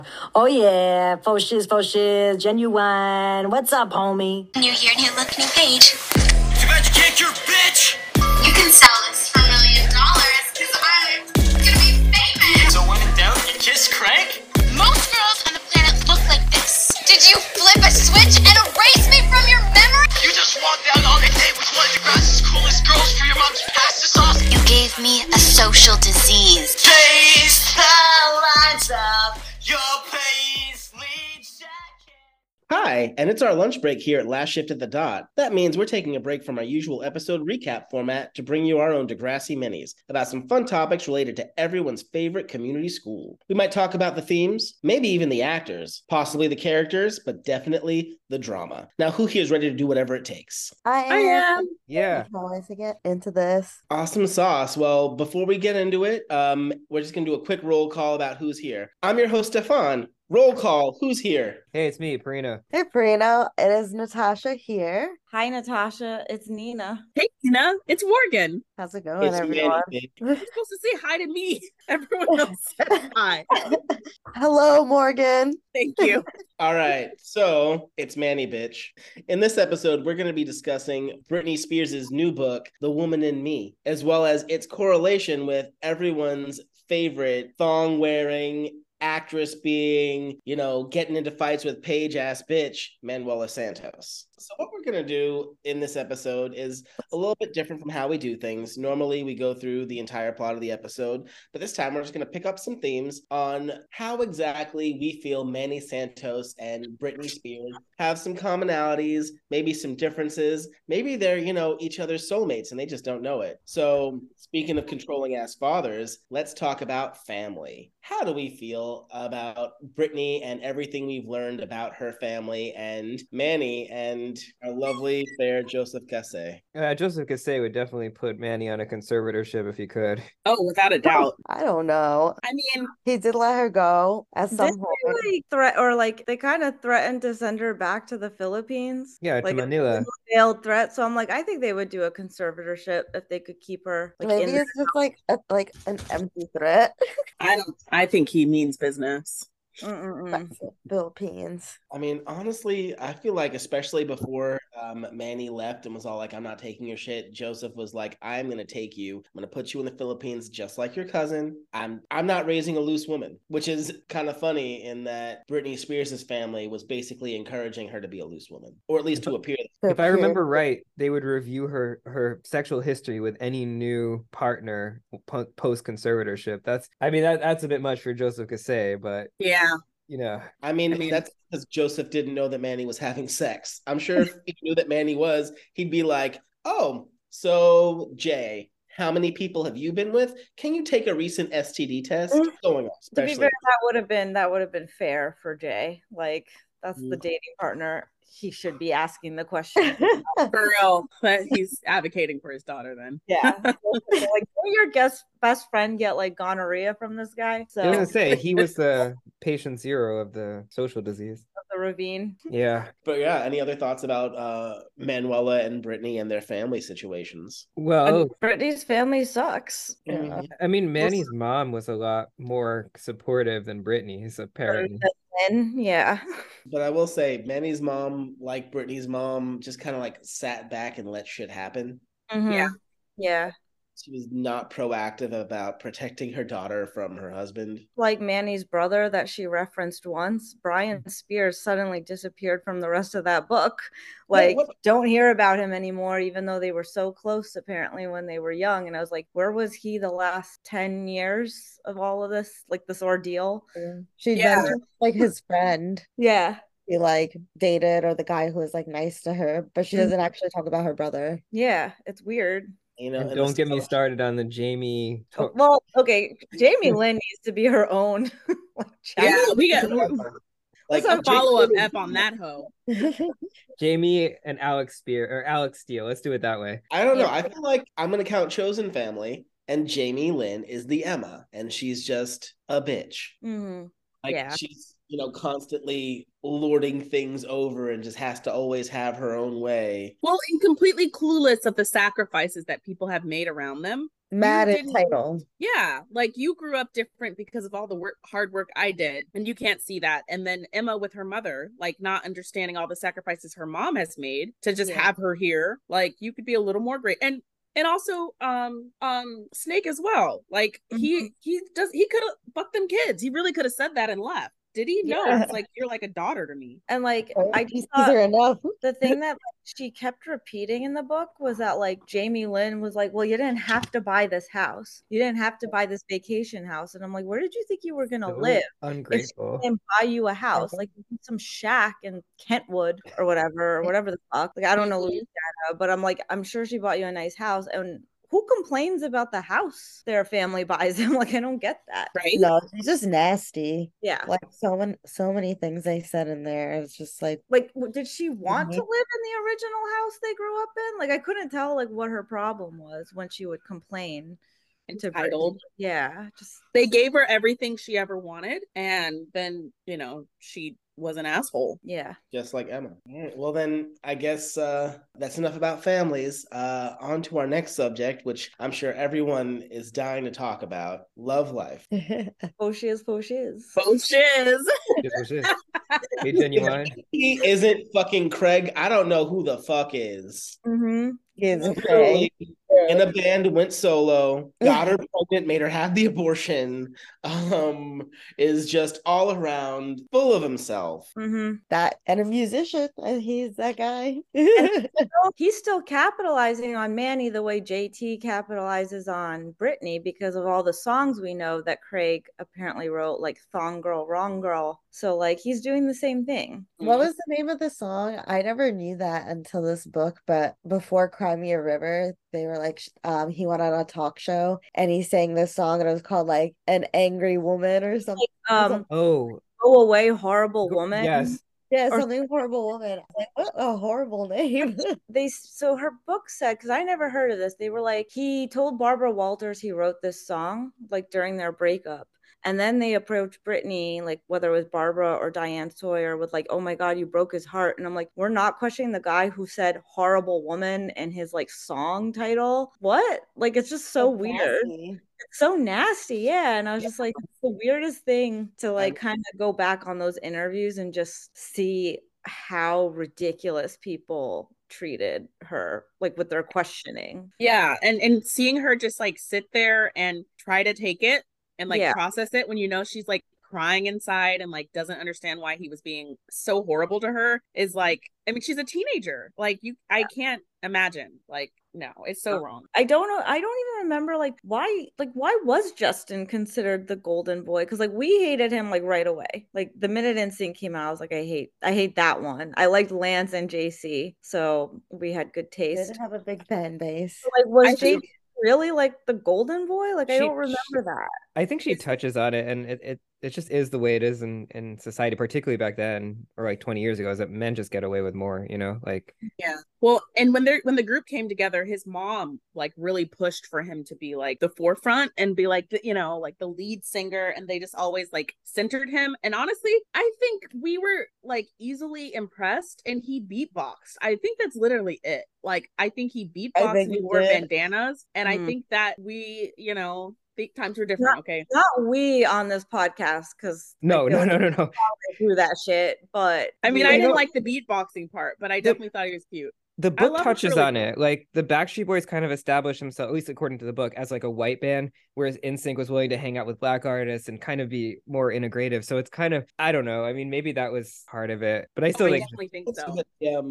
Oh yeah, faux shiz, genuine. What's up, homie? New year, new look, new page. Too bad you can't cure, bitch! You can sell this for $1 million, because I'm gonna be famous. So when in doubt, you kiss Craig? Most girls on the planet look like this. Did you flip a switch and erase me from your memory? You just walked down all day with one of the grass's coolest girls for your mom's pasta sauce. You gave me a social disease. Taste the lights up your paisley jacket. Hi, and it's our lunch break here at Last Shift at the Dot. That means we're taking a break from our usual episode recap format to bring you our own Degrassi Minis about some fun topics related to everyone's favorite community school. We might talk about the themes, maybe even the actors, possibly the characters, but definitely the drama. Now, who here is ready to do whatever it takes? I am. Yeah. Always to get into this. Awesome sauce. Well, before we get into it, we're just going to do a quick roll call about who's here. I'm your host, Stefan. Roll call. Who's here? Hey, it's me, Parina. Hey, Prino. It is Natasha here. Hi, Natasha. It's Nina. Hey, Nina. It's Morgan. How's it going, It's everyone? Manny. You're supposed to say hi to me. Everyone else says hi. Hello, Morgan. Thank you. All right, so it's Manny, bitch. In this episode, we're going to be discussing Britney Spears' new book, The Woman in Me, as well as its correlation with everyone's favorite thong-wearing actress being, getting into fights with page-ass bitch, Manuela Santos. So what we're going to do in this episode is a little bit different from how we do things. Normally, we go through the entire plot of the episode, but this time we're just going to pick up some themes on how exactly we feel Manny Santos and Britney Spears have some commonalities, maybe some differences. Maybe they're, each other's soulmates and they just don't know it. So speaking of controlling ass fathers, let's talk about family. How do we feel about Britney and everything we've learned about her family and Manny and our lovely, fair Joseph Cassé? Joseph Cassé would definitely put Manny on a conservatorship if he could. Oh, without a doubt. I don't know. I mean, He did let her go at some Didn't point. they kind of threatened to send her back to the Philippines? Yeah, to like Manila. A failed threat. So I'm like, I think they would do a conservatorship if they could keep her. Maybe it's just like an empty threat. I think he means business. Philippines. I mean, honestly, I feel like especially before Manny left and was all like, I'm not taking your shit, Joseph was like, I'm going to take you. I'm going to put you in the Philippines just like your cousin. I'm not raising a loose woman, which is kind of funny in that Britney Spears' family was basically encouraging her to be a loose woman, or at least to appear. If I remember right, they would review her sexual history with any new partner post conservatorship. That's a bit much for Joseph Cassé, but Yeah. I mean, that's because Joseph didn't know that Manny was having sex. I'm sure if he knew that Manny was, he'd be like, oh, so Jay, how many people have you been with? Can you take a recent STD test? Going on, To be especially. fair, that would have been fair for Jay. Like, that's the dating partner. He should be asking the question. For real. But he's advocating for his daughter then. Yeah. Like, will your best friend get like gonorrhea from this guy? So I was gonna say he was the patient zero of the social disease. the ravine. Yeah. But yeah, any other thoughts about Manuela and Brittany and their family situations? Well, Britney's family sucks. Yeah. I mean, Manny's mom was a lot more supportive than Britney's, apparently. Yeah. But I will say, Manny's mom, like Brittany's mom, just kind of like sat back and let shit happen. Yeah. Yeah. She was not proactive about protecting her daughter from her husband. Like Manny's brother that she referenced once, Brian Spears suddenly disappeared from the rest of that book. Like, don't hear about him anymore, even though they were so close apparently when they were young. And I was like, where was he the last 10 years of all of this? Like this ordeal? She mentioned like his friend. Yeah. He like dated, or the guy who was like nice to her, but she doesn't actually talk about her brother. Yeah, it's weird. And don't get me started on the Jamie. Well, okay, Jamie Lynn needs to be her own. We got like a follow-up F on that hoe. Jamie and Alex Steele. Let's do it that way. I don't know. I feel like I'm going to count Chosen Family, and Jamie Lynn is the Emma, and she's just a bitch. Mm-hmm. Like Yeah. she's, constantly lording things over and just has to always have her own way. Well, and completely clueless of the sacrifices that people have made around them. Mad You didn't- entitled. Yeah, like you grew up different because of all the hard work I did, and you can't see that. And then Emma with her mother, like not understanding all the sacrifices her mom has made to just have her here. Like you could be a little more great. And also Snake as well. Like he could have fucked them kids. He really could have said that and left. Did he? No, Yeah. it's like you're like a daughter to me. And like I just These thought are enough. the thing that she kept repeating in the book was that like Jamie Lynn was like, well, you didn't have to buy this house. You didn't have to buy this vacation house. And I'm like, where did you think you were gonna So live? ungrateful. And buy you a house, like some shack in Kentwood or whatever the fuck. Like I don't know Louisiana, but I'm like, I'm sure she bought you a nice house. And who complains about the house their family buys them? Like I don't get that. Right? No, it's just nasty. Yeah. Like so many things they said in there. It's just like Did she want to live in the original house they grew up in? Like I couldn't tell like what her problem was when she would complain. Entitled. Yeah, just They gave her everything she ever wanted, and then she was an asshole. Yeah. Just like Emma. All right, well then I guess that's enough about families. On to our next subject, which I'm sure everyone is dying to talk about. Love life. Oh shiz. Oh shiz. Hey, Genuine. He isn't fucking Craig. I don't know who the fuck is. Mm-hmm. Literally in a band, went solo, got her pregnant, made her have the abortion, is just all around full of himself. Mm-hmm. That and a musician. He's that guy. He's still capitalizing on Manny the way JT capitalizes on Brittany because of all the songs we know that Craig apparently wrote, like Thong Girl, Wrong Girl. So like he's doing the same thing. What was the name of the song? I never knew that until this book, but before Cry Me a River, they were like, he went on a talk show and he sang this song and it was called like An Angry Woman or something. Oh, Go Away, Horrible Woman. yes. Yeah, Or- something horrible woman. I'm like, what a horrible name. So her book said, because I never heard of this, they were like, he told Barbara Walters he wrote this song like during their breakup. And then they approached Brittany, like whether it was Barbara or Diane Sawyer, with like, oh my God, you broke his heart. And I'm like, we're not questioning the guy who said horrible woman in his like song title. What? Like, it's just so weird. Nasty. It's so nasty. Yeah. And I was just like, it's the weirdest thing to like kind of go back on those interviews and just see how ridiculous people treated her, like with their questioning. Yeah, and seeing her just like sit there and try to take it and like Yeah. process it when she's like crying inside and like doesn't understand why he was being so horrible to her is like, I mean, she's a teenager. Like I can't imagine. Like, no, it's so wrong. I don't know. I don't even remember why was Justin considered the golden boy? Because like we hated him like right away. Like the minute NSYNC came out, I was like, I hate that one. I liked Lance and JC, so we had good They taste. didn't have a big fan base. Like was I JC think- really like the golden boy? Like I She- don't remember that. I think she touches on it, and it just is the way it is in society, particularly back then, or like 20 years ago, is that men just get away with more, like. Yeah. Well, and when the group came together, his mom like really pushed for him to be like the forefront and be like like the lead singer, and they just always like centered him. And honestly, I think we were like easily impressed, and he beatboxed. I think that's literally it. Like I think he beatboxed think and he he wore did. bandanas, and I think that we, think times were different. Okay. Not we on this podcast, because No. do that shit. But I mean, I didn't like the beatboxing part, but I definitely thought he was cute. The book love touches Curly on Girl. it. Like the Backstreet Boys kind of established themselves, at least according to the book, as like a white band, whereas NSYNC was willing to hang out with black artists and kind of be more integrative. So it's kind of, I don't know. I mean, maybe that was part of it, but I still I think definitely think What's so.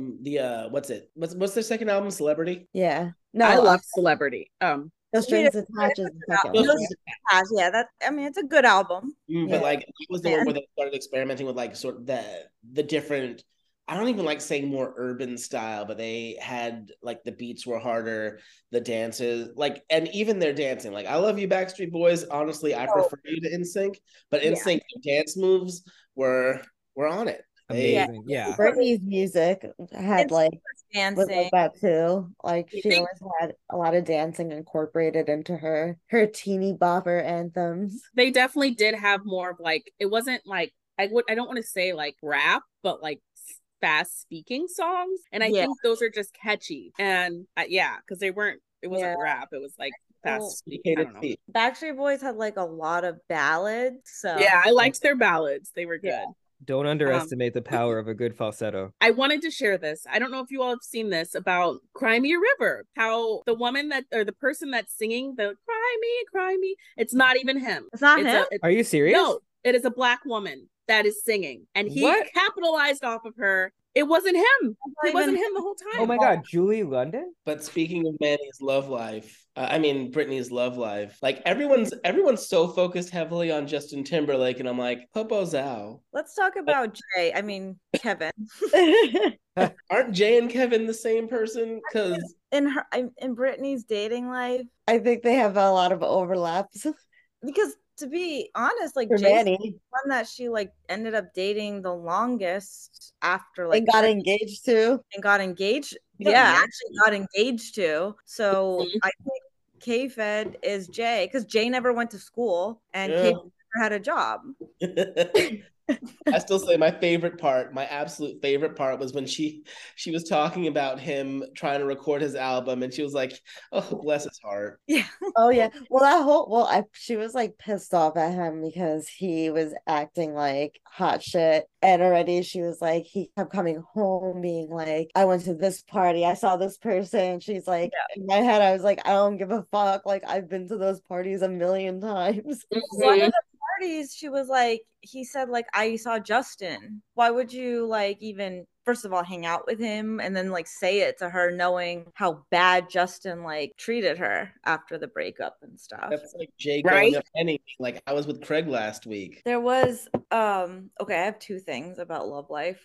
what's their second album, Celebrity? Yeah. No, I love Celebrity. No Strings Attached is the second No one. Strings yeah, it's a good album. But like that was the Yeah. one where they started experimenting with like sort of the different, I don't even like saying more urban style, but they had like the beats were harder, the dances, like, and even their dancing. Like I love you Backstreet Boys. Honestly, I prefer you to NSYNC, but NSYNC dance moves were on it. amazing. Yeah. Britney's music had It's like was dancing. like that too. Like she They- always had a lot of dancing incorporated into her teeny bopper anthems. They definitely did have more of like, it wasn't like, I don't want to say like rap, but like fast speaking songs. And I think those are just catchy. And because it wasn't rap, it was like fast speaking. I don't know. Backstreet Boys had like a lot of ballads. So Yeah, I liked their ballads. They were good. Don't underestimate the power of a good falsetto. I wanted to share this. I don't know if you all have seen this about Cry Me a River. How the woman or the person that's singing the Cry Me, it's not even him. It's not him? Are you serious? No, it is a Black woman that is singing. And he capitalized off of her. It wasn't him. It wasn't him the whole time. Oh my God, Julie London? But speaking of Manny's love life, Britney's love life, like everyone's so focused heavily on Justin Timberlake, and I'm like, Popo Zao. Let's talk about Kevin. Aren't Jay and Kevin the same person? Because in Britney's dating life, I think they have a lot of overlaps. Because to be honest, like For Jay's Manny. the one that she like ended up dating the longest after like and got engaged to. and got engaged. Yeah. Actually got engaged to. So I think K-Fed is Jay because Jay never went to school and K-Fed never had a job. I still say my absolute favorite part was when she was talking about him trying to record his album, and she was like, "Oh, bless his heart." Yeah. Oh yeah. Well, she was like pissed off at him because he was acting like hot shit, and already she was like, he kept coming home being like, "I went to this party, I saw this person." She's like, in my head, I was like, I don't give a fuck. Like I've been to those parties a million times. One of the parties, she was like, he said like, I saw Justin. Why would you like even first of all hang out with him and then like say it to her knowing how bad Justin like treated her after the breakup and stuff? That's like Jay going up and like, I was with Craig last week. There was okay, I have two things about Love Life.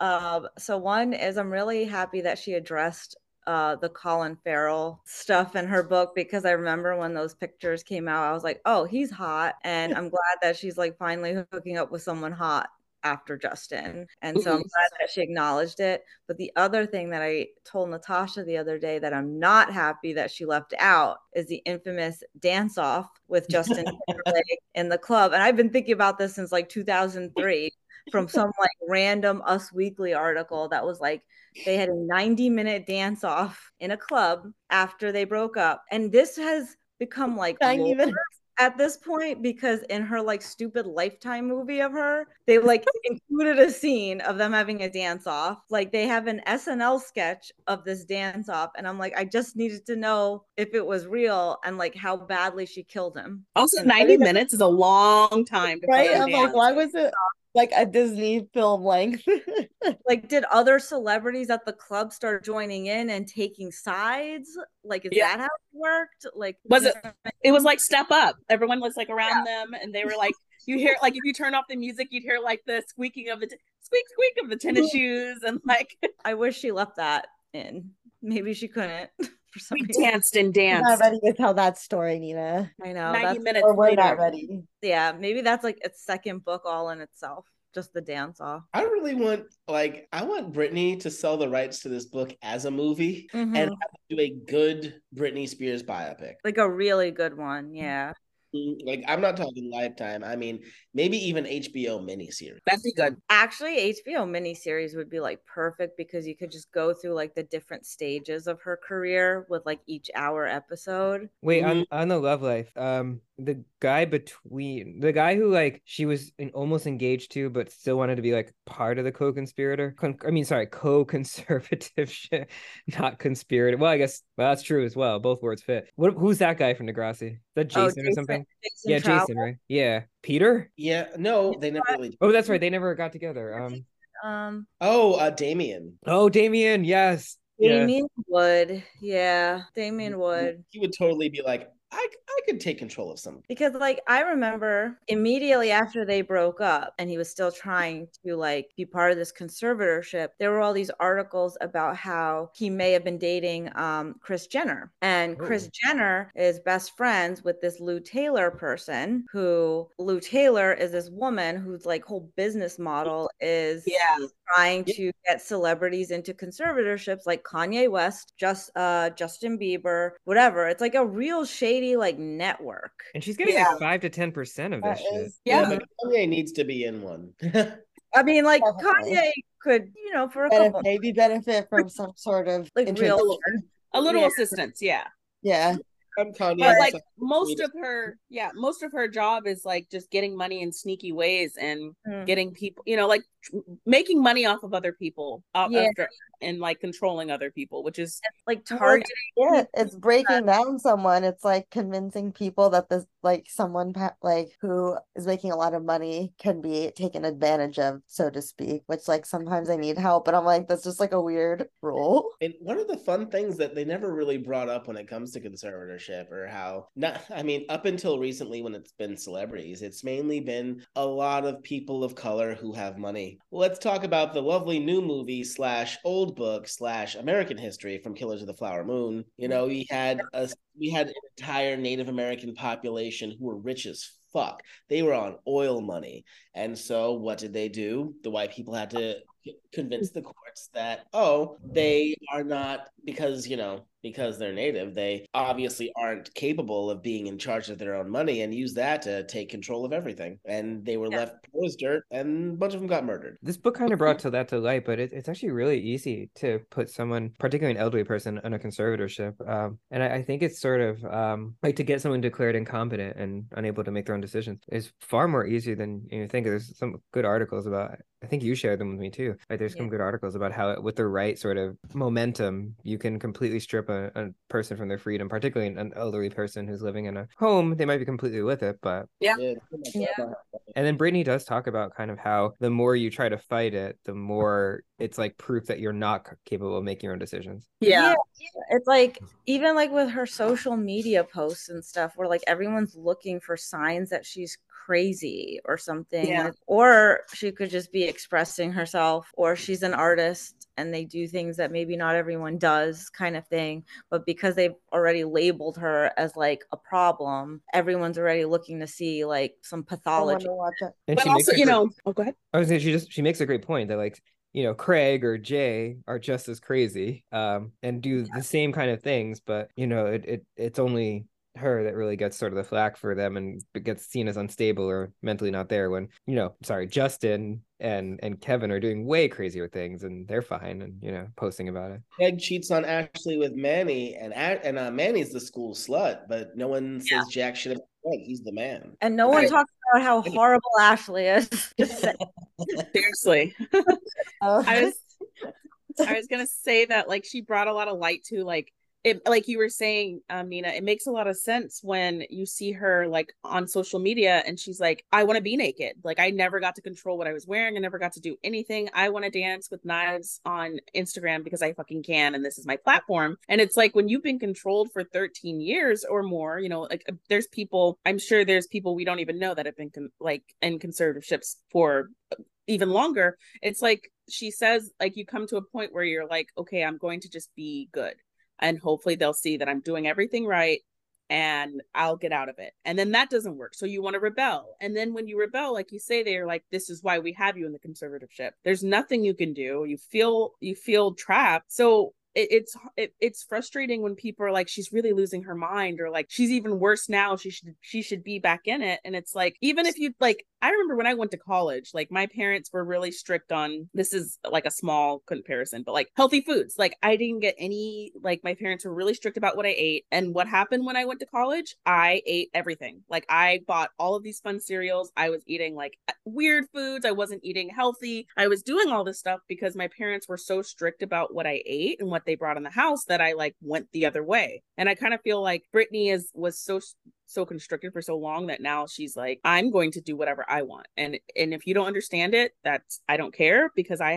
So one is I'm really happy that she addressed the Colin Farrell stuff in her book, because I remember when those pictures came out, I was like, oh, he's hot. And I'm glad that she's like finally hooking up with someone hot after Justin. And so I'm glad that she acknowledged it. But the other thing that I told Natasha the other day that I'm not happy that she left out is the infamous dance off with Justin Timberlake in the club. And I've been thinking about this since like 2003 from some like random Us Weekly article that was like, they had a 90-minute dance off in a club after they broke up. And this has become like 90 minutes at this point, because in her like stupid Lifetime movie of her, they like included a scene of them having a dance off. Like they have an SNL sketch of this dance off. And I'm like, I just needed to know if it was real and like how badly she killed him. Also, 90 minutes is a long time to right? I'm like, why was it like a Disney film length? Like, did other celebrities at the club start joining in and taking sides? Like, is that how it worked? Like, it was like Step Up. Everyone was like around them, and they were like, you hear like if you turn off the music, you'd hear like the squeaking of the squeak of the tennis shoes, and like. I wish she left that in. Maybe she couldn't. We danced and danced. I'm not ready to tell that story, Nina. I know. 90 minutes or we're later. not ready. Yeah, maybe that's like its second book all in itself. Just the dance off. I really want Britney to sell the rights to this book as a movie and have to do a good Britney Spears biopic. Like a really good one, yeah. Like, I'm not talking Lifetime. I mean, maybe even HBO miniseries. That'd be good. Actually, HBO miniseries would be like perfect because you could just go through like the different stages of her career with like each hour episode. Wait, on the Love Life, the guy who like she was almost engaged to, but still wanted to be like part of the co-conservative shit, not conspirator. Well, I guess that's true as well. Both words fit. Who's that guy from Degrassi? Is that Jason or something? Jason Trout. Jason, right? Yeah, Peter. Yeah, no, they never really. Oh, that's right. They never got together. Damien. Oh, Damien. Yes. Damien Wood. Yeah, Damien Wood. He would totally be like, I could take control of some. Because like I remember immediately after they broke up and he was still trying to like be part of this conservatorship, there were all these articles about how he may have been dating Kris Jenner. And Kris Jenner is best friends with this Lou Taylor person, who Lou Taylor is this woman whose like whole business model is trying to get celebrities into conservatorships like Kanye West, Justin Bieber, whatever. It's like a real shady like network. And she's getting like 5 to 10% of this shit. Yeah, Kanye needs to be in one. I mean, like Kanye could, you know, for a couple maybe benefit from some sort of like real a little assistance. Yeah. Kanye, but like most of her job is like just getting money in sneaky ways and getting people, you know, like making money off of other people and like controlling other people, which is like targeting. It's breaking down someone. It's like convincing people that this like someone like who is making a lot of money can be taken advantage of, so to speak, which like sometimes I need help, but I'm like, that's just like a weird rule. And one of the fun things that they never really brought up when it comes to conservatorship, or how up until recently when it's been celebrities, it's mainly been a lot of people of color who have money. Let's talk about the lovely new movie / old book / American history from Killers of the Flower Moon. You know, we had an entire Native American population who were rich as fuck. They were on oil money. And so what did they do? The white people had to convince the courts that, they are not, because they're Native, they obviously aren't capable of being in charge of their own money, and use that to take control of everything. And they were left poor as dirt, and a bunch of them got murdered. This book kind of brought to light, but it's actually really easy to put someone, particularly an elderly person, on a conservatorship. And I think it's sort of like to get someone declared incompetent and unable to make their own decisions is far more easier than you think. There's some good articles about, I think you shared them with me too. Like there's some good articles about how with the right sort of momentum, you can completely strip a person from their freedom, particularly an elderly person who's living in a home. They might be completely with it, but And then Brittany does talk about kind of how the more you try to fight it, the more it's like proof that you're not capable of making your own decisions. It's like even like with her social media posts and stuff where like everyone's looking for signs that she's crazy or something, or she could just be expressing herself, or she's an artist and they do things that maybe not everyone does, kind of thing. But because they've already labeled her as like a problem, everyone's already looking to see like some pathology. And but also, go ahead. I was saying she makes a great point that like, Craig or Jay are just as crazy and do the same kind of things, but it's only her that really gets sort of the flack for them and gets seen as unstable or mentally not there, when Justin and Kevin are doing way crazier things and they're fine and posting about it. Craig cheats on Ashley with Manny, and Manny's the school slut, but no one says jack shit about Craig. He's the man, and no one talks about how horrible Ashley is. Seriously. I was gonna say that like she brought a lot of light to like it, like you were saying, Nina, it makes a lot of sense when you see her like on social media and she's like, I want to be naked. Like I never got to control what I was wearing. I never got to do anything. I want to dance with knives on Instagram because I fucking can. And this is my platform. And it's like when you've been controlled for 13 years or more, like there's people, I'm sure there's people we don't even know that have been like in conservatorships for even longer. It's like she says, like you come to a point where you're like, okay, I'm going to just be good. And hopefully they'll see that I'm doing everything right and I'll get out of it. And then that doesn't work. So you want to rebel. And then when you rebel, like you say, they're like, this is why we have you in the conservatorship. There's nothing you can do. You feel trapped. So it's frustrating when people are like, she's really losing her mind, or like she's even worse now, she should be back in it. And it's like, even if you like, I remember when I went to college, like my parents were really strict on, this is like a small comparison, but like healthy foods. Like I didn't get any, like my parents were really strict about what I ate. And what happened when I went to college, I ate everything. Like I bought all of these fun cereals. I was eating like weird foods. I wasn't eating healthy. I was doing all this stuff because my parents were so strict about what I ate and what they brought in the house that I like went the other way. And I kind of feel like Brittany was so constricted for so long that now she's like, I'm going to do whatever I want. And if you don't understand it, I don't care, because I have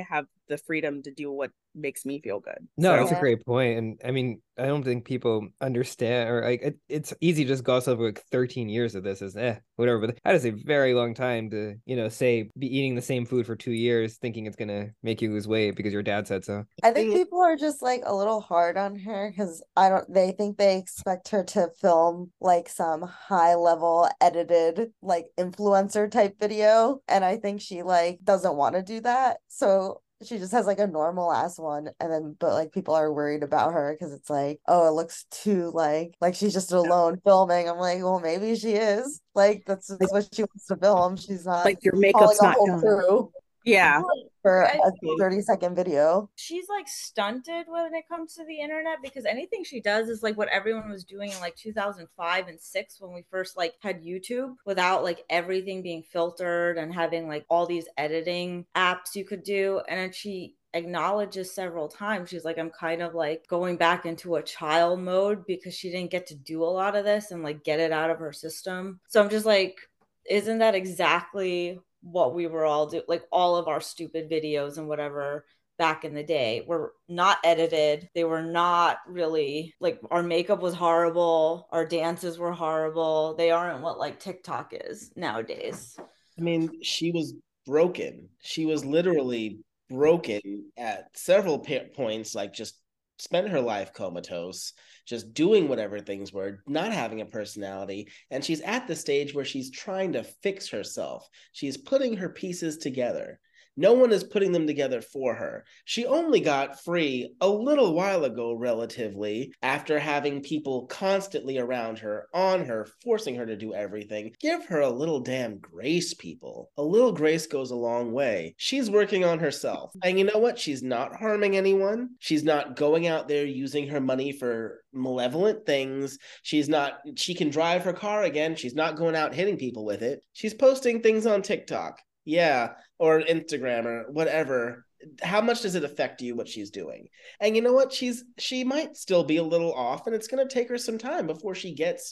the freedom to do what makes me feel good. No, So that's a great point. And I mean, I don't think people understand, or like it's easy to just gloss over like 13 years of this as whatever. But that is a very long time to, say be eating the same food for 2 years thinking it's gonna make you lose weight because your dad said so. I think people are just like a little hard on her because they think they expect her to film like some high level edited like influencer type video. And I think she like doesn't want to do that. So she just has like a normal ass one, and then but like people are worried about her because it's like, oh, it looks too like she's just alone filming. I'm like, well, maybe she is. Like that's what she wants to film. She's not like your makeup's not done. Crew. Yeah. For a 30-second video. She's like stunted when it comes to the internet because anything she does is like what everyone was doing in like 2005 and 6 when we first like had YouTube without like everything being filtered and having like all these editing apps you could do. And then she acknowledges several times, she's like, I'm kind of like going back into a child mode because she didn't get to do a lot of this and like get it out of her system. So I'm just like, isn't that exactly what we were all doing? Like all of our stupid videos and whatever back in the day were not edited. They were not really like, our makeup was horrible, our dances were horrible. They aren't what like TikTok is nowadays. I mean, she was broken. She was literally broken at several points, like just spent her life comatose, just doing whatever things were, not having a personality. And she's at the stage where she's trying to fix herself. She's putting her pieces together. No one is putting them together for her. She only got free a little while ago, relatively, after having people constantly around her, on her, forcing her to do everything. Give her a little damn grace, people. A little grace goes a long way. She's working on herself. And you know what? She's not harming anyone. She's not going out there using her money for malevolent things. She can drive her car again. She's not going out hitting people with it. She's posting things on TikTok. Yeah, or Instagram or whatever. How much does it affect you what she's doing? And you know what? She might still be a little off, and it's going to take her some time before she gets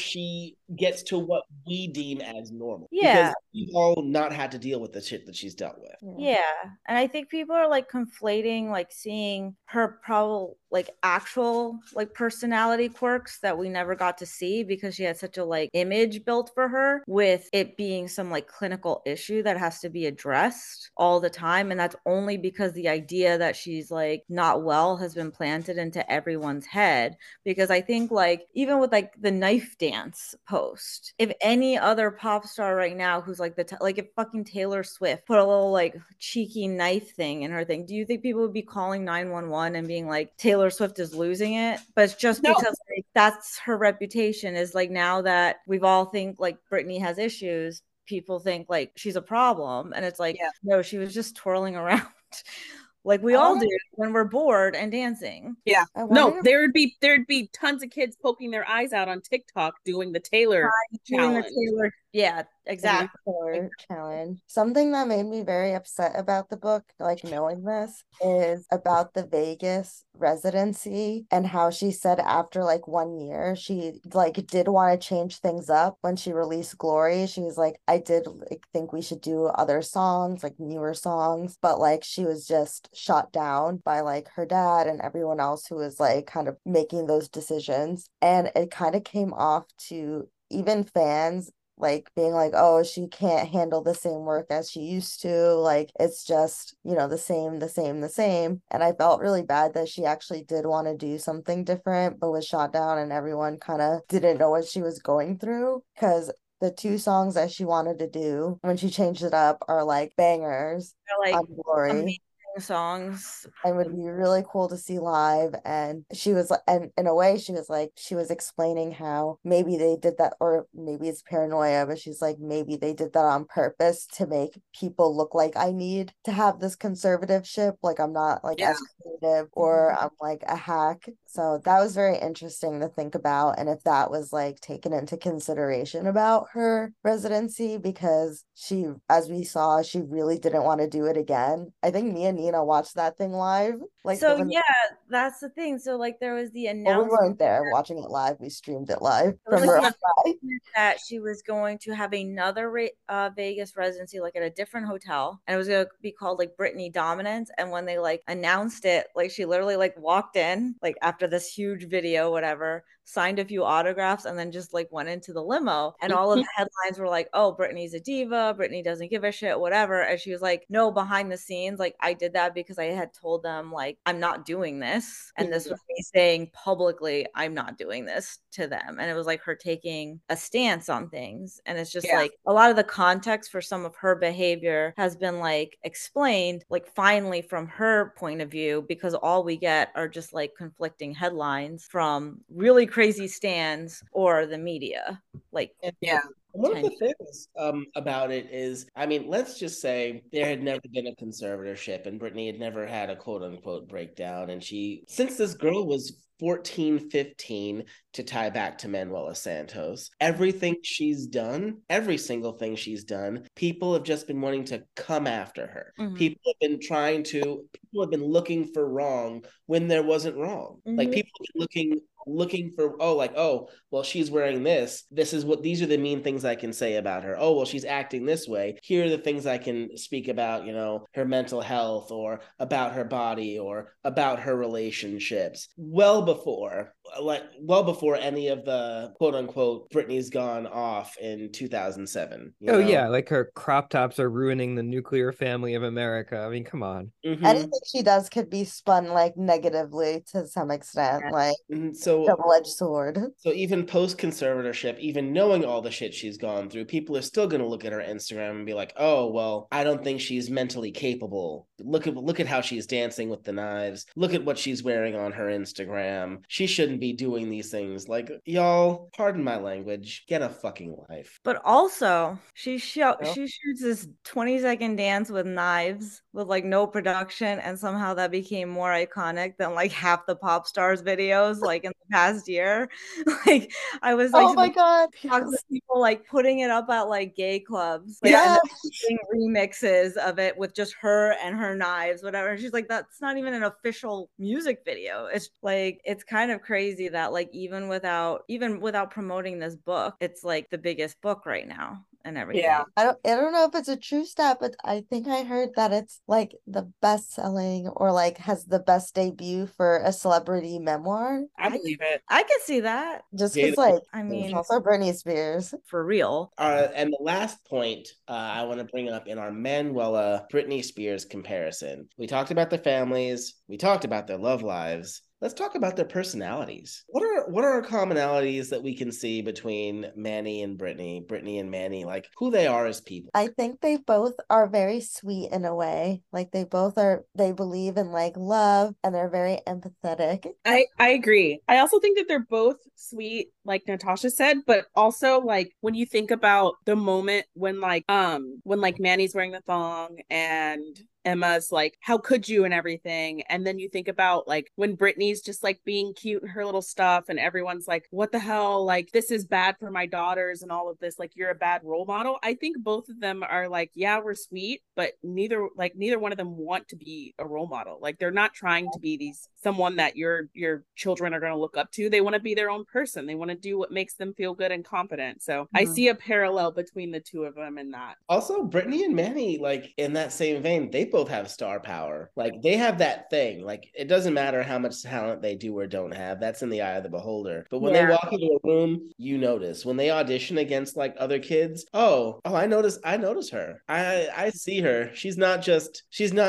to what we deem as normal. Yeah, because we've all not had to deal with the shit that she's dealt with. Yeah, and I think people are like conflating like seeing her probably like actual like personality quirks that we never got to see because she had such a like image built for her, with it being some like clinical issue that has to be addressed all the time. And that's only because the idea that she's like not well has been planted into everyone's head. Because I think like even with like the knife dance post, if any other pop star right now who's like like if fucking Taylor Swift put a little like cheeky knife thing in her thing, do you think people would be calling 911 and being like, Taylor Swift is losing it? But it's just because like, that's her reputation, is like, now that we've all think like Britney has issues, people think like she's a problem. And it's like, no, she was just twirling around like we all do when we're bored and dancing. Yeah. No, there'd be tons of kids poking their eyes out on TikTok doing the Taylor challenge. Yeah, exactly. Challenge. Something that made me very upset about the book, like knowing this, is about the Vegas residency and how she said after like 1 year she like did want to change things up. When she released Glory, she was like, I did like think we should do other songs, like newer songs, but like she was just shot down by like her dad and everyone else who was like kind of making those decisions. And it kind of came off to even fans like being like, oh, she can't handle the same work as she used to, like it's just, the same. And I felt really bad that she actually did want to do something different but was shot down, and everyone kind of didn't know what she was going through, because the 2 songs that she wanted to do when she changed it up are like bangers. They're like on Glory songs and would be really cool to see live. And she was, and in a way she was explaining how maybe they did that, or maybe it's paranoia, but she's like, maybe they did that on purpose to make people look like I need to have this conservative ship, like I'm not like as clean creative or I'm like a hack. So that was very interesting to think about. And if that was like taken into consideration about her residency, because she, as we saw, she really didn't want to do it again. I think me and Nina watched that thing live. Like, so yeah, that's the thing. So like there was the well, we announcement. weren't there watching it live. We streamed it live There from was her the own side. announcement that she was going to have another Vegas residency, like at a different hotel, and it was going to be called like Britney Dominance. And when they like announced it, like she literally like walked in like after this huge video, whatever, signed a few autographs, and then just like went into the limo. And all of the headlines were like, oh, Britney's a diva, Britney doesn't give a shit, whatever. And she was like, no, behind the scenes, like I did that because I had told them like I'm not doing this, and this was me saying publicly I'm not doing this to them. And it was like her taking a stance on things. And it's just like a lot of the context for some of her behavior has been like explained like finally from her point of view, because all we get are just like conflicting headlines from really crazy stands or the media. Like, one of the things about it is, I mean, let's just say there had never been a conservatorship and Britney had never had a quote unquote breakdown. And since this girl was 14, 15, to tie back to Manuela Santos, everything she's done, every single thing she's done, people have just been wanting to come after her. People have been looking for wrong when there wasn't wrong. Like people have been looking for, well, she's wearing this. These are the mean things I can say about her. Oh, well, she's acting this way. Here are the things I can speak about, her mental health or about her body or about her relationships. Well before any of the quote unquote Britney's gone off in 2007. Yeah, like her crop tops are ruining the nuclear family of America. I mean, come on. Anything she does could be spun like negatively to some extent, like double-edged sword. So even post conservatorship, even knowing all the shit she's gone through, people are still going to look at her Instagram and be like, oh, well, I don't think she's mentally capable. Look at how she's dancing with the knives. Look at what she's wearing on her Instagram. She shouldn't be doing these things. Like, y'all, pardon my language, get a fucking life. But also, she shoots this 20-second dance with knives with like no production, and somehow that became more iconic than like half the pop stars videos like in the past year. Like I was like, oh my god, people like putting it up at like gay clubs, like doing remixes of it with just her and her knives, whatever. And she's like, that's not even an official music video. It's like, it's kind of crazy that like even without promoting this book, it's like the biggest book right now and everything. Yeah. I don't know if it's a true stat, but I think I heard that it's like the best selling or like has the best debut for a celebrity memoir. I believe it. I can see that. Just because like, I mean, also Britney Spears. For real. And the last point I want to bring up in our Manuela Britney Spears comparison. We talked about the families. We talked about their love lives. Let's talk about their personalities. What are commonalities that we can see between Manny and Britney and Manny, like who they are as people? I think they both are very sweet in a way. Like they believe in like love and they're very empathetic. I agree. I also think that they're both sweet, like Natasha said, but also like when you think about the moment when Manny's wearing the thong and Emma's like, how could you, and everything. And then you think about like when Britney's just like being cute and her little stuff and everyone's like, what the hell? Like, this is bad for my daughters and all of this. Like, you're a bad role model. I think both of them are like, yeah, we're sweet, but neither one of them want to be a role model. Like, they're not trying to be someone that your children are going to look up to. They want to be their own person. They want to do what makes them feel good and confident. So I see a parallel between the two of them in that. Also, Britney and Manny, like in that same vein, they both have star power. Like they have that thing. Like it doesn't matter how much talent they do or don't have. That's in the eye of the beholder. But when they walk into a room, you notice. When they audition against like other kids, I notice her. I see her. She's not just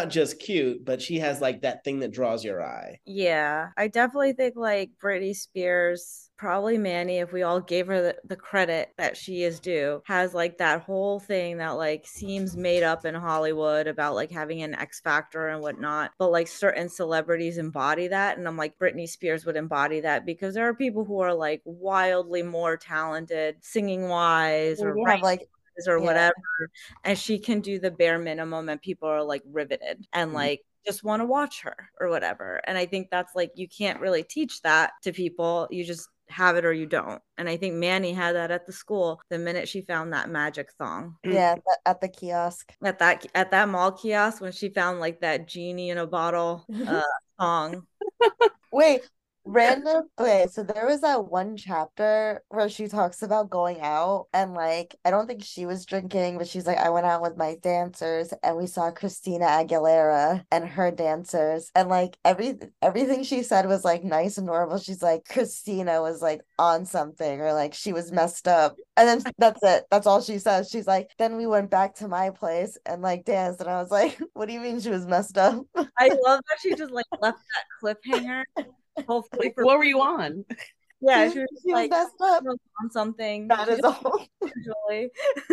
cute, but she has like that thing that draws your eye. Yeah, I definitely think like Britney Spears, probably Manny, if we all gave her the credit that she is due, has like that whole thing that like seems made up in Hollywood about like having an X factor and whatnot, but like certain celebrities embody that, and I'm like, Britney Spears would embody that because there are people who are like wildly more talented singing wise or whatever, and she can do the bare minimum and people are like riveted, and like just want to watch her or whatever. And I think that's like, you can't really teach that to people. You just have it or you don't. And I think Manny had that at the school the minute she found that magic thong. Yeah, at the kiosk. At that mall kiosk when she found like that genie in a bottle thong. Wait, random. Okay, so there was that one chapter where she talks about going out and like I don't think she was drinking, but she's like, I went out with my dancers and we saw Christina Aguilera and her dancers, and like everything she said was like nice and normal. She's like, Christina was like on something or like she was messed up. And then that's it. That's all she says. She's like, then we went back to my place and like danced. And I was like, what do you mean she was messed up? I love that she just like left that cliffhanger. Hopefully, what were you on? Yeah, she was like messed up on something. That is all. Usually.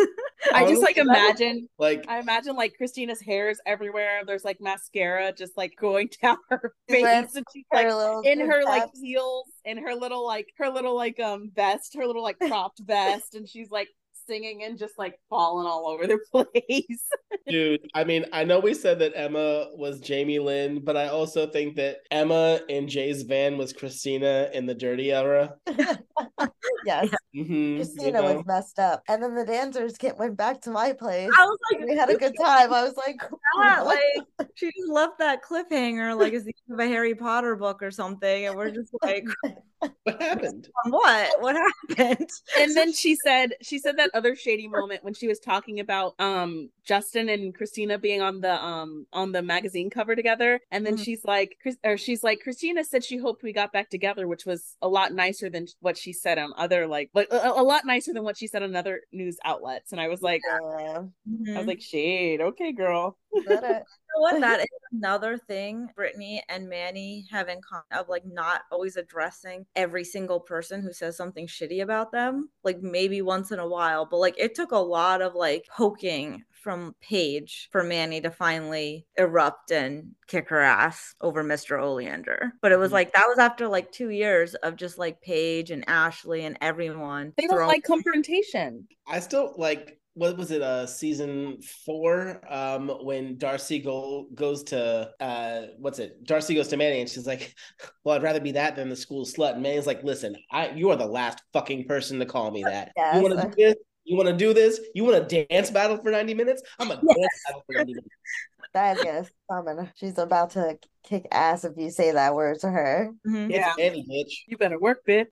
I just like imagine like Christina's hair is everywhere. There's like mascara just like going down her face, and she's like in her like heels, in her little vest, her little like cropped vest, and she's like singing and just like falling all over the place. Dude, I mean, I know we said that Emma was Jamie Lynn, but I also think that Emma in Jay's van was Christina in the Dirty era. Yes. Mm-hmm, Christina was messed up. And then the dancers went back to my place. I was like, we had a good time. I was like, yeah, like she just left that cliffhanger like it's the end of a Harry Potter book or something. And we're just like, what happened? What happened? And then she said that other shady moment when she was talking about Justin and Christina being on the magazine cover together, and then she's like Christina said she hoped we got back together, which was a lot nicer than what she said on other like a lot nicer than what she said on other news outlets. And I was like, I was like, shade, okay, girl. You know what? That is another thing Brittany and Manny have in common of like not always addressing every single person who says something shitty about them. Like maybe once in a while, but like it took a lot of like poking from Paige for Manny to finally erupt and kick her ass over Mr. Oleander. But it was like that was after like 2 years of just like Paige and Ashley and everyone. They don't like confrontation. I still like, what was it, season 4, when Darcy goes to Darcy goes to Manny and she's like, well, I'd rather be that than the school slut. And Manny's like, listen, you are the last fucking person to call me that. Yes. You want to do this? You want to do this? You want to dance battle for 90 minutes? I'm a dance battle for 90 minutes. That is coming. She's about to kick ass if you say that word to her. Yeah, Manny, bitch. You better work, bitch.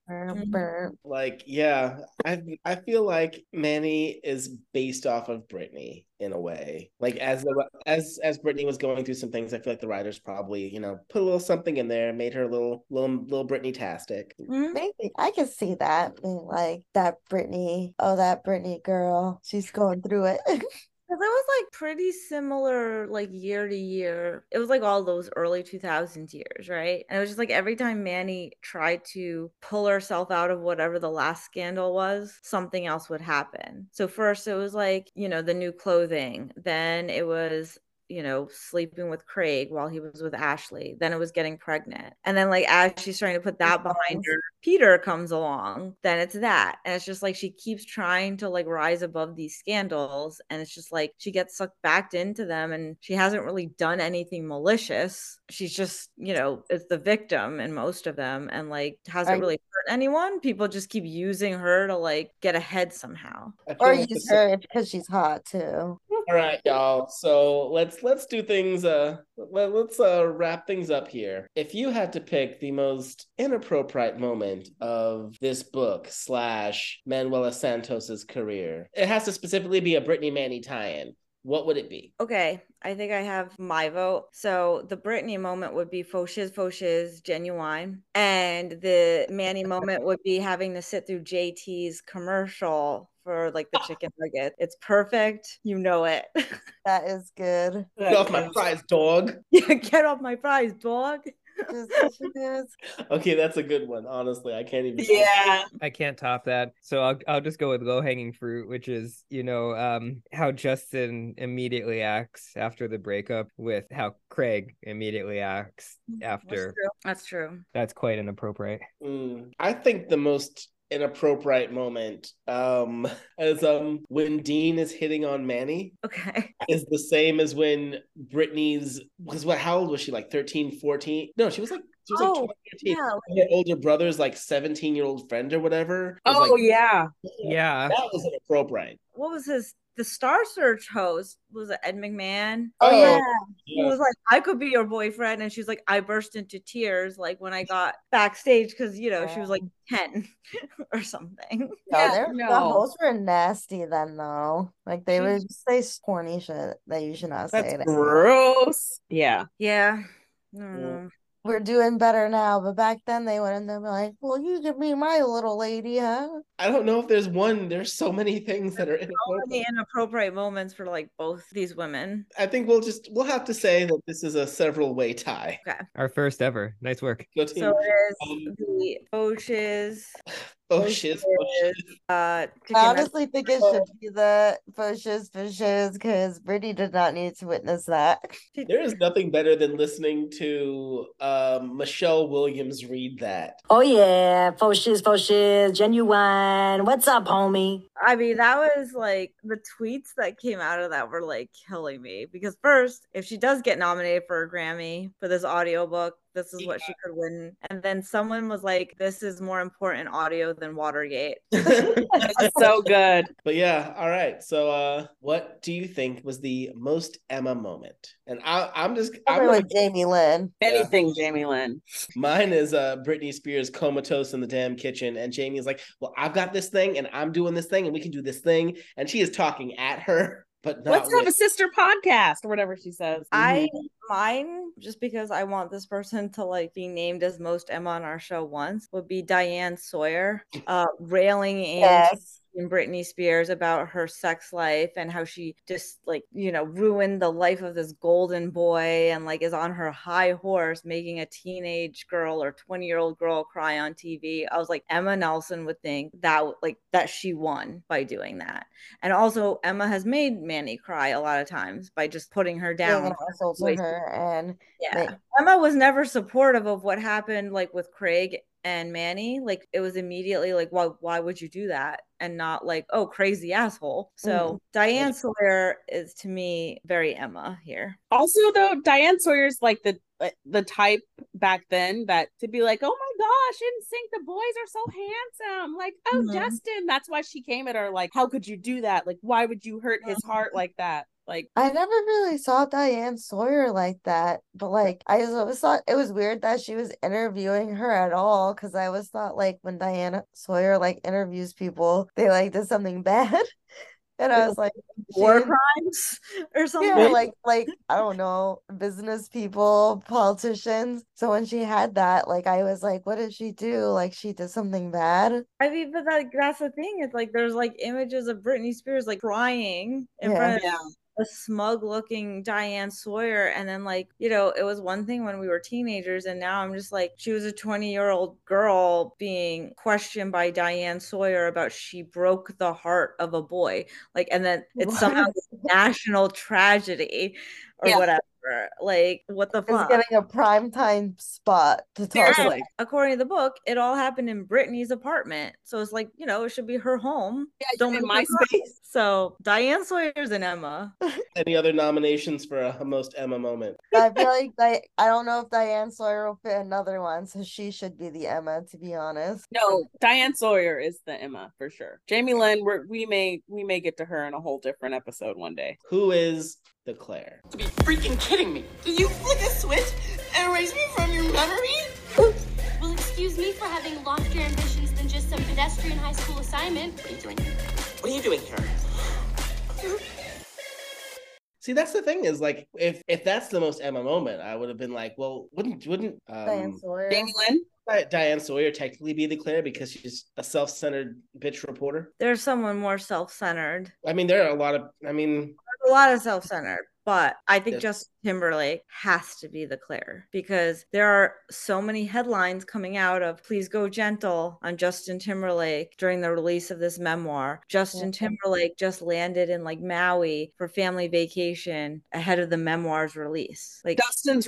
Like, yeah, I feel like Manny is based off of Brittany in a way. Like as Brittany was going through some things, I feel like the writers probably, put a little something in there, made her a little Brittany-tastic. Maybe I can see that being like that Brittany girl. She's going through it. It was like pretty similar like year to year. It was like all those early 2000s years, right? And it was just like every time Manny tried to pull herself out of whatever the last scandal was, something else would happen. So first it was like, the new clothing. Then it was sleeping with Craig while he was with Ashley. Then it was getting pregnant. And then like as she's trying to put that behind her, Peter comes along. Then it's that. And it's just like she keeps trying to like rise above these scandals. And it's just like she gets sucked back into them and she hasn't really done anything malicious. She's just, is the victim in most of them and like hasn't really hurt anyone. People just keep using her to like get ahead somehow. Or use her because she's hot too. All right, y'all. So let's do things. Let's wrap things up here. If you had to pick the most inappropriate moment of this book / Manuela Santos's career, it has to specifically be a Brittany Manny tie-in. What would it be? Okay, I think I have my vote. So the Brittany moment would be faux shiz, genuine. And the Manny moment would be having to sit through JT's commercial for like the chicken nugget. It's perfect. You know it. That is good. Get off my prize, dog. Yeah, get off my prize, dog. Okay, that's a good one. Honestly, I can't even. Yeah, I can't top that. So I'll just go with low hanging fruit, which is how Justin immediately acts after the breakup with how Craig immediately acts after. That's true. That's quite inappropriate. I think the most inappropriate moment as when Dean is hitting on Manny. Okay. Is the same as when Brittany's, because how old was she, like 13, 14? No, she was like 12, 13. Yeah. Her older brother's like 17-year-old friend or whatever. Yeah. That was inappropriate. What was the Star Search host? Was it Ed McMahon? Oh yeah. He was like, I could be your boyfriend. And she's like, I burst into tears like when I got backstage because, she was like 10 or something. The hosts were nasty then, though. Like, they would say corny shit that you should not say. That's gross. Yeah. Yeah. We're doing better now, but back then they went and they were like, well, you could be my little lady, huh? I don't know if there's so many things that are inappropriate. So many inappropriate moments for like both these women. I think we'll have to say that this is a several way tie. Okay. Our first ever. Nice work. So it is the Fauches. I honestly think it should be the Fauches because Brittany did not need to witness that. There is nothing better than listening to Michelle Williams read that. Oh yeah, Fauches, genuine. What's up, homie? I mean, that was like the tweets that came out of that were like killing me because first, if she does get nominated for a Grammy for this audiobook, this is what she could win. And then someone was like, this is more important audio than Watergate. That's so good. But yeah, all right. So what do you think was the most Emma moment? And I'm with Jamie Lynn. Anything Jamie Lynn. Mine is Britney Spears comatose in the damn kitchen. And Jamie's like, well, I've got this thing and I'm doing this thing and we can do this thing. And she is talking at her. But let's have a sister podcast or whatever she says. Mine, just because I want this person to like be named as most Emma on our show once, would be Diane Sawyer, railing in Britney Spears about her sex life and how she just like, ruined the life of this golden boy and like is on her high horse making a teenage girl or 20-year-old girl cry on TV. I was like, Emma Nelson would think that she won by doing that. And also Emma has made Manny cry a lot of times by just putting her down. Emma was never supportive of what happened like with Craig and Manny. Like it was immediately like, why would you do that? And not like, oh, crazy asshole. So Diane Sawyer is to me very Emma here. Also though, Diane Sawyer's like the type back then that to be like, oh my gosh, NSYNC, the boys are so handsome. Like, oh, Justin. That's why she came at her like, how could you do that? Like, why would you hurt his heart like that? Like, I never really saw Diane Sawyer like that, but like I always thought it was weird that she was interviewing her at all, because I always thought like when Diane Sawyer like interviews people, they like did something bad. And I was like, war crimes or something. Yeah, like I don't know, business people, politicians. So when she had that, like I was like, what did she do? Like she did something bad? I mean, but that's the thing. It's like there's like images of Britney Spears like crying in front of a smug looking Diane Sawyer, and then like, it was one thing when we were teenagers, and now I'm just like, she was a 20-year-old girl being questioned by Diane Sawyer about she broke the heart of a boy, like, and then it's somehow national tragedy or whatever. Like, what the fuck? It's getting a primetime spot to talk about. According to the book, it all happened in Britney's apartment. So it's like, it should be her home. Yeah, don't in my space. So Diane Sawyer's an Emma. Any other nominations for a most Emma moment? I feel like I don't know if Diane Sawyer will fit another one, so she should be the Emma, to be honest. No, Diane Sawyer is the Emma for sure. Jamie Lynn, we may get to her in a whole different episode one day. Who is the Claire? To be freaking kidding me. Did you flick a switch and erase me from your memory? Well, excuse me for having loftier ambitions than just some pedestrian high school assignment. What are you doing here? What are you doing here? See, that's the thing is like, if that's the most Emma moment, I would have been like, well, wouldn't Diane Sawyer. Jamie Lynn? Diane Sawyer technically be the Claire because she's a self-centered bitch reporter? There's someone more self-centered. I mean, there are a lot of self-centered, but I think just Timberlake has to be the Claire, because there are so many headlines coming out of "Please go gentle" on Justin Timberlake during the release of this memoir. Justin Timberlake just landed in like Maui for family vacation ahead of the memoir's release. Like Justin's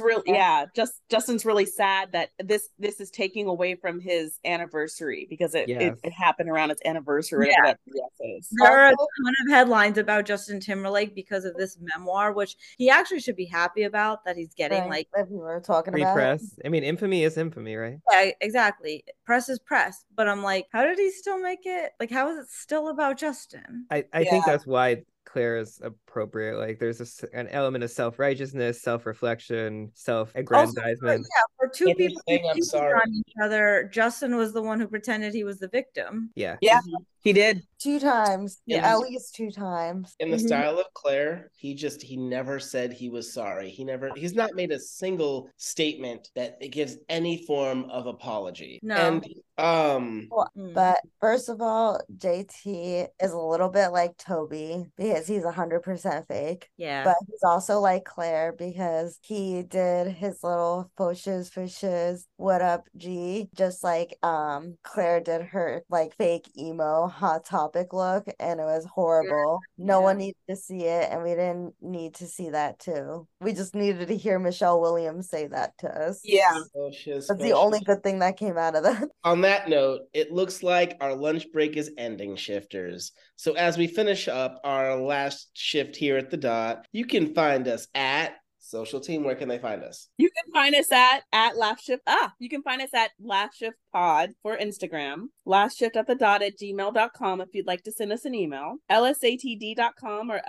really sad that this is taking away from his anniversary, because it happened around its anniversary. Yeah. Is. There are a ton of headlines about Justin Timberlake because of this memoir, which he actually should be happy about, that he's getting like we were talking free about press. I mean, infamy is infamy, right? Yeah, exactly. Press is press. But I'm like, how did he still make it? Like, how is it still about Justin? I think that's why Claire is appropriate. Like, there's an element of self-righteousness, self-reflection, self-aggrandizement. For two people saying, I'm sorry, on each other, Justin was the one who pretended he was the victim. Yeah, he did 2 times. Yeah, at least 2 times. In the style of Claire, he never said he was sorry. He's not made a single statement that it gives any form of apology. No. And but first of all, JT is a little bit like Toby because he's 100% fake. Yeah. But he's also like Claire because he did his little faux shiz, what up, G? Just like Claire did her like fake emo Hot Topic look, and it was horrible. No one needed to see it, and we didn't need to see that too. We just needed to hear Michelle Williams say that to us. Yeah. That's the only good thing that came out of that. On that note, it looks like our lunch break is ending, shifters. So as we finish up our last shift here at the Dot, you can find us at Social Team. Where can they find us? You can find us at Last Shift. You can find us at Last Shift Pod for Instagram. Last Shift at the Dot at gmail.com if you'd like to send us an email. lsatd.com or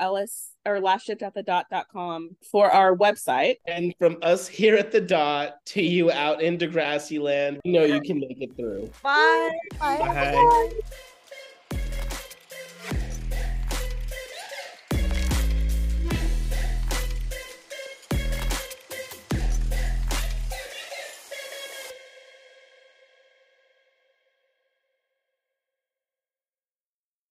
lastshift@the.com for our website. And from us here at the Dot to you out in Degrassi Land, you know you can make it through. Bye. Bye. Bye.